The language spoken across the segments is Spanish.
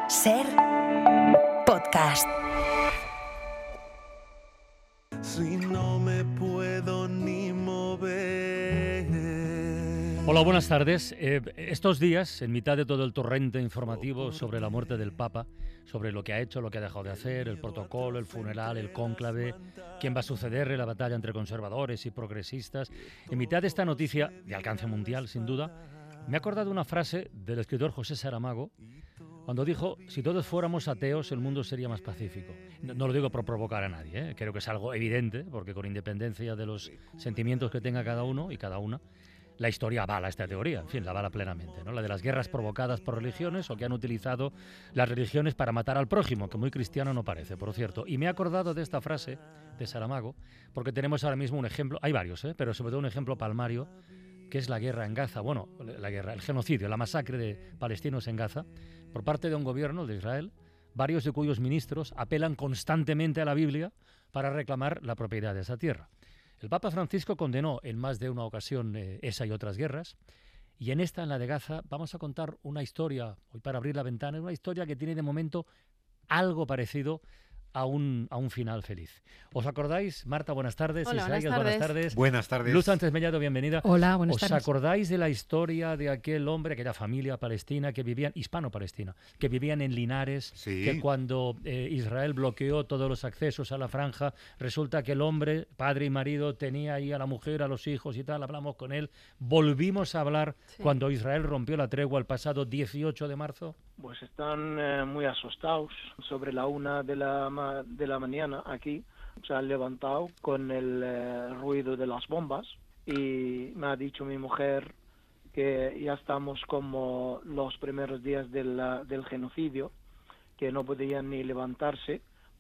Ser podcast. Si no me puedo ni mover. Hola, buenas tardes. Estos días, en mitad de todo el torrente informativo sobre la muerte del Papa, sobre lo que ha hecho, lo que ha dejado de hacer, el protocolo, el funeral, el cónclave, quién va a sucederle, la batalla entre conservadores y progresistas, en mitad de esta noticia de alcance mundial, sin duda, me he acordado una frase del escritor José Saramago, cuando dijo: si todos fuéramos ateos, el mundo sería más pacífico. No lo digo por provocar a nadie, creo que es algo evidente, porque con independencia de los sentimientos que tenga cada uno y cada una, la historia avala esta teoría, en fin, la avala plenamente, ¿no? La de las guerras provocadas por religiones o que han utilizado las religiones para matar al prójimo, que muy cristiano no parece, por cierto. Y me he acordado de esta frase de Saramago, porque tenemos ahora mismo un ejemplo, hay varios, pero sobre todo un ejemplo palmario, que es la guerra en Gaza, el genocidio, la masacre de palestinos en Gaza, por parte de un gobierno de Israel, varios de cuyos ministros apelan constantemente a la Biblia para reclamar la propiedad de esa tierra. El Papa Francisco condenó en más de una ocasión esa y otras guerras, y en esta, en la de Gaza, vamos a contar una historia, hoy para abrir la ventana, una historia que tiene de momento algo parecido a un final feliz. ¿Os acordáis? Marta, buenas tardes. Hola, Isaías, buenas tardes. Buenas tardes. Luz Sánchez Mellado, bienvenida. Hola, buenas tardes. ¿Os acordáis de la historia de aquel hombre, aquella familia palestina que vivían, hispano-palestina, que vivían en Linares, Sí. que cuando Israel bloqueó todos los accesos a la franja, resulta que el hombre, padre y marido, tenía ahí a la mujer, a los hijos y tal, hablamos con él, volvimos a hablar cuando Israel rompió la tregua el pasado 18 de marzo? Pues están muy asustados. Sobre la 1 de la mañana aquí se han levantado con el ruido de las bombas y me ha dicho mi mujer que ya estamos como los primeros días del genocidio, que no podían ni levantarse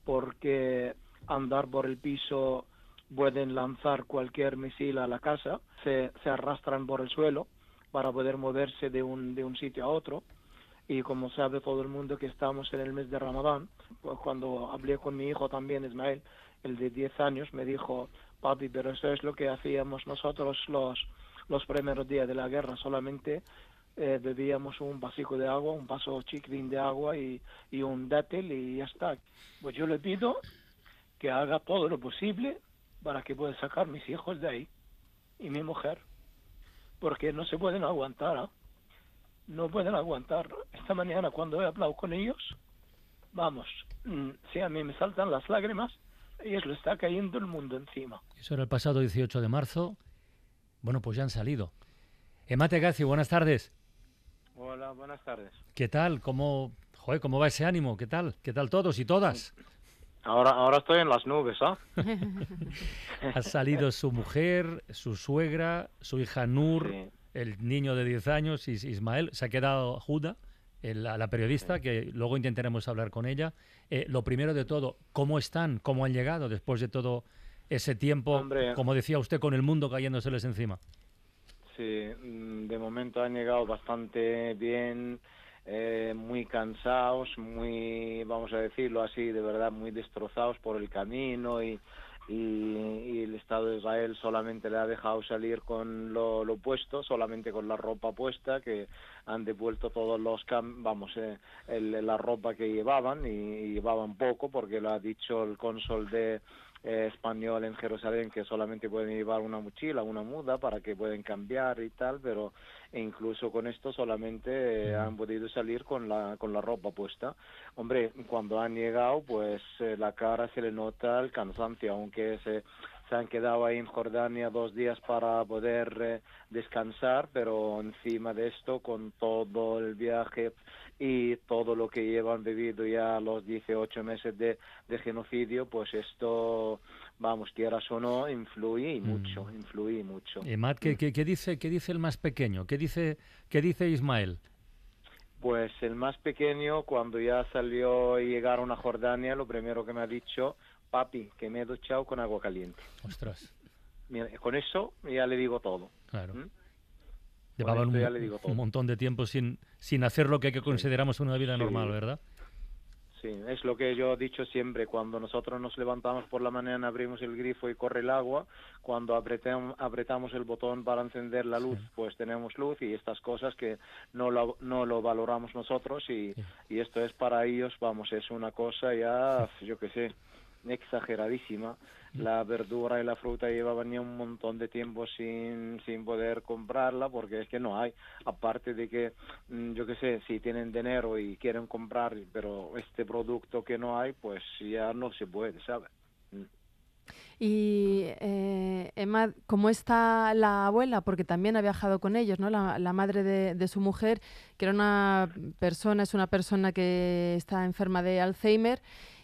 porque andar por el piso pueden lanzar cualquier misil a la casa, se arrastran por el suelo para poder moverse de un sitio a otro. Y como sabe todo el mundo que estamos en el mes de Ramadán, pues cuando hablé con mi hijo también, Ismael, el de 10 años, me dijo: papi, pero eso es lo que hacíamos nosotros los primeros días de la guerra, solamente bebíamos un vasico de agua, un vaso chiquitín de agua y un dátil y ya está. Pues yo le pido que haga todo lo posible para que pueda sacar mis hijos de ahí y mi mujer, porque no se pueden aguantar, ¿eh? No pueden aguantar. Esta mañana cuando he hablado con ellos, vamos, si a mí me saltan las lágrimas, ellos le está cayendo el mundo encima. Eso era el pasado 18 de marzo. Bueno, pues ya han salido. Emate Gazi, buenas tardes. Hola, buenas tardes. ¿Qué tal? ¿Cómo va ese ánimo? ¿Qué tal? ¿Qué tal todos y todas? Ahora estoy en las nubes, ¿ah? Ha salido su mujer, su suegra, su hija Nur, Sí. el niño de 10 años, Ismael. Se ha quedado Juda, la periodista, que luego intentaremos hablar con ella. Lo primero de todo, ¿cómo están? ¿Cómo han llegado después de todo ese tiempo, Hombre, como decía usted, con el mundo cayéndoseles encima? Sí, de momento han llegado bastante bien, muy cansados, muy, vamos a decirlo así, de verdad, muy destrozados por el camino y el Estado de Israel solamente le ha dejado salir con lo puesto, solamente con la ropa puesta, que han devuelto todos los la ropa que llevaban y llevaban poco, porque lo ha dicho el cónsul de español en Jerusalén, que solamente pueden llevar una mochila, una muda para que puedan cambiar y tal, pero incluso con esto solamente han podido salir con la ropa puesta. Hombre, cuando han llegado, pues la cara se le nota el cansancio, aunque se han quedado ahí en Jordania 2 días para poder descansar, pero encima de esto, con todo el viaje y todo lo que llevan vivido ya los 18 meses de genocidio, pues esto, vamos, quieras o no, influye mucho. Matt, ¿qué dice el más pequeño? ¿Qué dice Ismael? Pues el más pequeño, cuando ya salió y llegaron a Jordania, lo primero que me ha dicho: papi, que me he duchado con agua caliente. Ostras. Mira, con eso ya le digo todo. Claro. ¿Mm? Llevaban un un montón de tiempo sin hacer lo que consideramos una vida normal, ¿verdad? sí. Es lo que yo he dicho siempre, cuando nosotros nos levantamos por la mañana, abrimos el grifo y corre el agua, cuando apretamos el botón para encender la luz, pues tenemos luz, y estas cosas que no lo valoramos nosotros, y esto es para ellos, vamos, es una cosa ya, yo qué sé, exageradísima. La verdura y la fruta llevaban ya un montón de tiempo sin poder comprarla, porque es que no hay, aparte de que yo qué sé, si tienen dinero y quieren comprar, pero este producto que no hay, pues ya no se puede, ¿sabes? Y Emad, ¿cómo está la abuela? Porque también ha viajado con ellos, ¿no? La madre de su mujer, que era es una persona que está enferma de Alzheimer,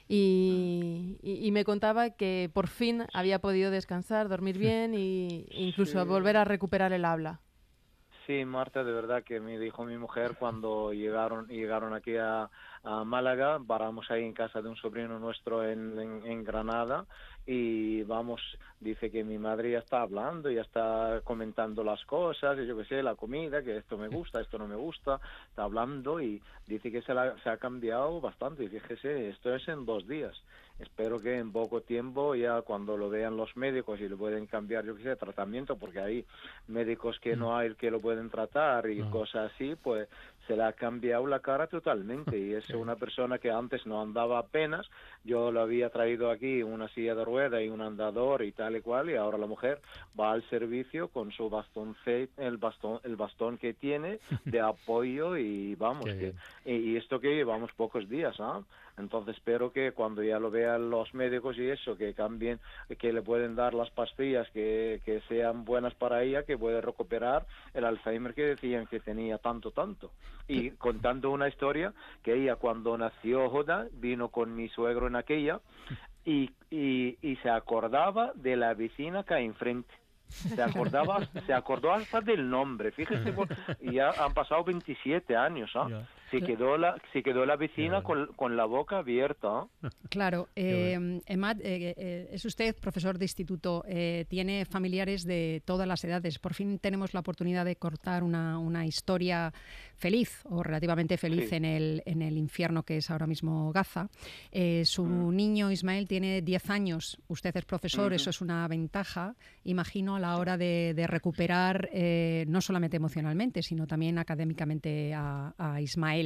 y me contaba que por fin había podido descansar, dormir bien e incluso volver a recuperar el habla. Sí, Marta, de verdad que me dijo mi mujer cuando llegaron aquí a Málaga, paramos ahí en casa de un sobrino nuestro en Granada, y vamos, dice que mi madre ya está hablando, ya está comentando las cosas, y yo qué sé, la comida, que esto me gusta, esto no me gusta, está hablando, y dice que se ha cambiado bastante, y fíjese, esto es en 2 días. Espero que en poco tiempo, ya cuando lo vean los médicos y le pueden cambiar, yo qué sé, tratamiento, porque hay médicos que no hay que lo pueden tratar y cosas así, pues se le ha cambiado la cara totalmente, y es una persona que antes no andaba apenas. Yo lo había traído aquí una silla de rueda y un andador y tal y cual, y ahora la mujer va al servicio con su el bastón que tiene de apoyo, y vamos, y esto que llevamos pocos días, ¿ah? Entonces espero que cuando ya lo vean los médicos y eso, que cambien, que le pueden dar las pastillas que sean buenas para ella, que puede recuperar el Alzheimer que decían que tenía tanto. Y contando una historia, que ella cuando nació Joda vino con mi suegro en aquella, y se acordaba de la vecina que hay enfrente. Se acordó hasta del nombre, fíjese, y ya han pasado 27 años, ¿ah? Se quedó la vecina con la boca abierta, ¿eh? Claro, Emad, es usted profesor de instituto, tiene familiares de todas las edades. Por fin tenemos la oportunidad de cortar una historia feliz, o relativamente feliz, sí, en el infierno que es ahora mismo Gaza. Su niño Ismael tiene 10 años, usted es profesor, eso es una ventaja, imagino, a la hora de recuperar no solamente emocionalmente, sino también académicamente a Ismael.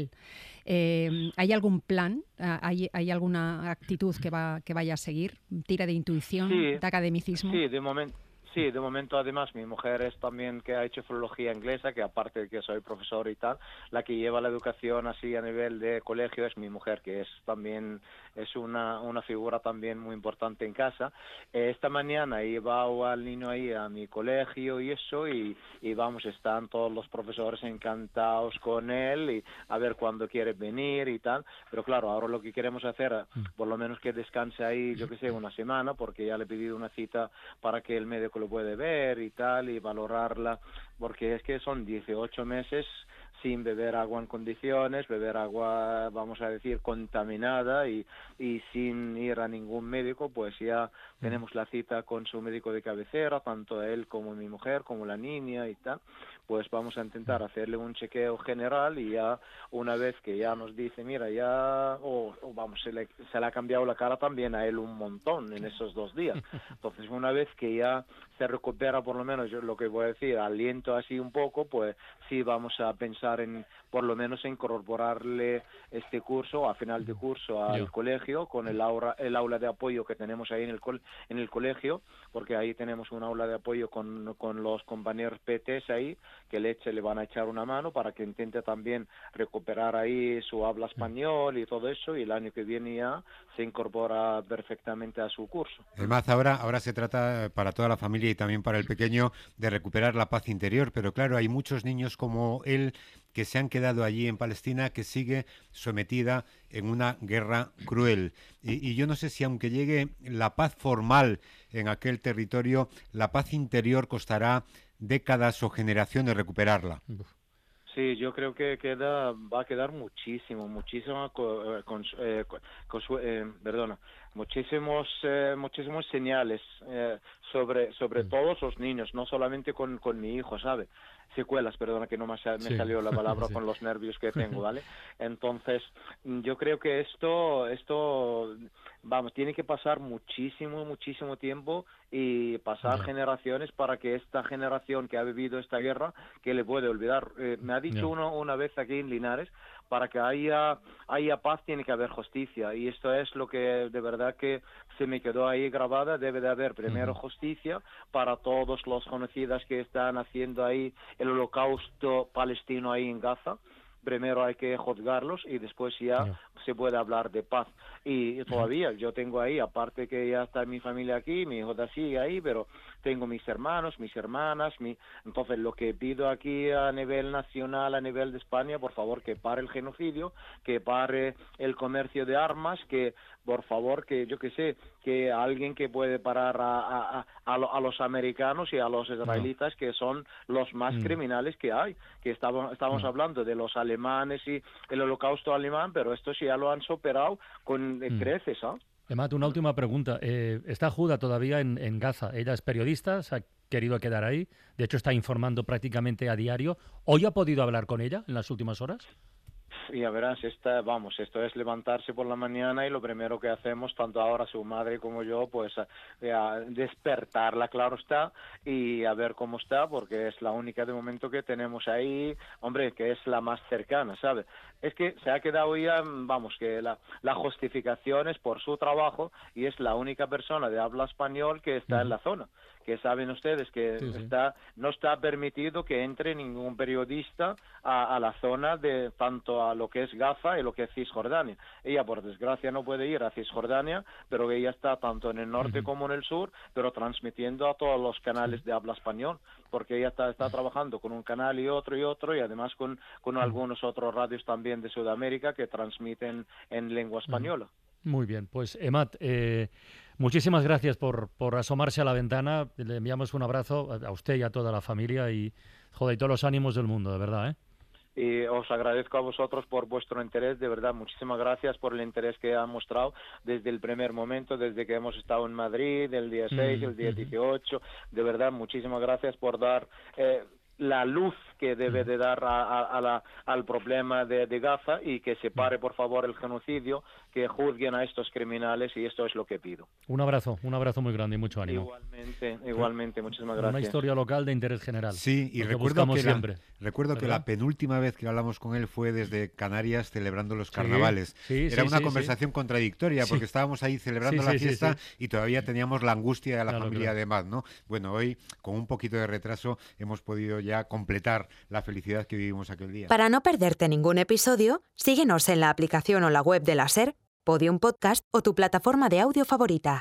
¿Hay algún plan? ¿Hay alguna actitud que vaya a seguir? ¿Tira de intuición, de academicismo? Sí, de momento además mi mujer es también que ha hecho filología inglesa, que aparte de que soy profesor y tal, la que lleva la educación así a nivel de colegio es mi mujer, que es también una figura también muy importante en casa. Esta mañana he llevado al niño ahí a mi colegio y eso, y vamos, están todos los profesores encantados con él, y a ver cuándo quiere venir y tal, pero claro, ahora lo que queremos hacer, por lo menos que descanse ahí, yo que sé, una semana, porque ya le he pedido una cita para que el médico lo puede ver y tal, y valorarla, porque es que son 18 meses sin beber agua en condiciones, beber agua, vamos a decir, contaminada, y sin ir a ningún médico, pues ya tenemos la cita con su médico de cabecera, tanto él como mi mujer, como la niña y tal, pues vamos a intentar hacerle un chequeo general, y ya una vez que ya nos dice, mira, ya, vamos, se le ha cambiado la cara también a él un montón en esos 2 días. Entonces, una vez que ya se recupera, por lo menos, yo lo que voy a decir, aliento así un poco, pues sí vamos a pensar en, por lo menos, incorporarle este curso, a final de curso, al colegio, con el aula de apoyo que tenemos ahí en el colegio, porque ahí tenemos un aula de apoyo con los compañeros PTs ahí, que le van a echar una mano para que intente también recuperar ahí su habla español y todo eso, y el año que viene ya se incorpora perfectamente a su curso. Además, ahora se trata para toda la familia y también para el pequeño de recuperar la paz interior, pero claro, hay muchos niños como él que se han quedado allí en Palestina, que sigue sometida en una guerra cruel. Y yo no sé si aunque llegue la paz formal en aquel territorio, la paz interior costará décadas o generaciones recuperarla. Sí, yo creo que va a quedar muchísimas señales sobre todos los niños, no solamente con mi hijo, ¿sabe? secuelas, perdona que no me salió la palabra con los nervios que tengo, ¿vale? Entonces, yo creo que esto, vamos, tiene que pasar muchísimo tiempo y pasar generaciones para que esta generación que ha vivido esta guerra, que le puede olvidar. Me ha dicho uno una vez aquí en Linares, para que haya paz tiene que haber justicia, y esto es lo que de verdad que se me quedó ahí grabada. Debe de haber primero justicia para todos los genocidas que están haciendo ahí el holocausto palestino ahí en Gaza. Primero hay que juzgarlos y después ya se puede hablar de paz. Y todavía yo tengo ahí, aparte que ya está mi familia aquí, mi hijo sigue ahí, pero tengo mis hermanos, mis hermanas, entonces lo que pido aquí a nivel nacional, a nivel de España, por favor que pare el genocidio, que pare el comercio de armas, que por favor que yo que sé, que alguien que puede parar a los americanos y a los israelitas, que son los más criminales que hay, que estamos hablando de los alemanes y el holocausto alemán, pero estos ya lo han superado con creces, ¿ah? Emad, una última pregunta. ¿Está Judá todavía en Gaza? Ella es periodista, se ha querido quedar ahí, de hecho está informando prácticamente a diario. ¿Hoy ha podido hablar con ella en las últimas horas? Ya verás, esto es levantarse por la mañana y lo primero que hacemos, tanto ahora su madre como yo, pues a despertarla, claro está, y a ver cómo está, porque es la única de momento que tenemos ahí, hombre, que es la más cercana, ¿sabes? Es que se ha quedado ya, vamos, que la justificación es por su trabajo y es la única persona de habla español que está en la zona, que saben ustedes que no está permitido que entre ningún periodista a la zona de tanto a lo que es Gaza y lo que es Cisjordania. Ella, por desgracia, no puede ir a Cisjordania, pero ella está tanto en el norte como en el sur, pero transmitiendo a todos los canales de habla español, porque ella está trabajando con un canal y otro, y además con algunos otros radios también de Sudamérica que transmiten en lengua española. Muy bien, pues Emad, muchísimas gracias por asomarse a la ventana. Le enviamos un abrazo a usted y a toda la familia y todos los ánimos del mundo, de verdad, ¿eh? Y os agradezco a vosotros por vuestro interés, de verdad, muchísimas gracias por el interés que han mostrado desde el primer momento, desde que hemos estado en Madrid, el día 6, el día 18, de verdad, muchísimas gracias por dar la luz que debe de dar al problema de Gaza, y que se pare, por favor, el genocidio, que juzguen a estos criminales, y esto es lo que pido. Un abrazo muy grande y mucho ánimo. Igualmente, muchísimas gracias. Una historia local de interés general. Sí, y recuerdo que la penúltima vez que hablamos con él fue desde Canarias celebrando los carnavales. Era una conversación contradictoria, porque estábamos ahí celebrando la fiesta y todavía teníamos la angustia de la familia de Emad, ¿no? Bueno, hoy, con un poquito de retraso, hemos podido ya completar la felicidad que vivimos aquel día. Para no perderte ningún episodio, síguenos en la aplicación o la web de la SER, Podium Podcast o tu plataforma de audio favorita.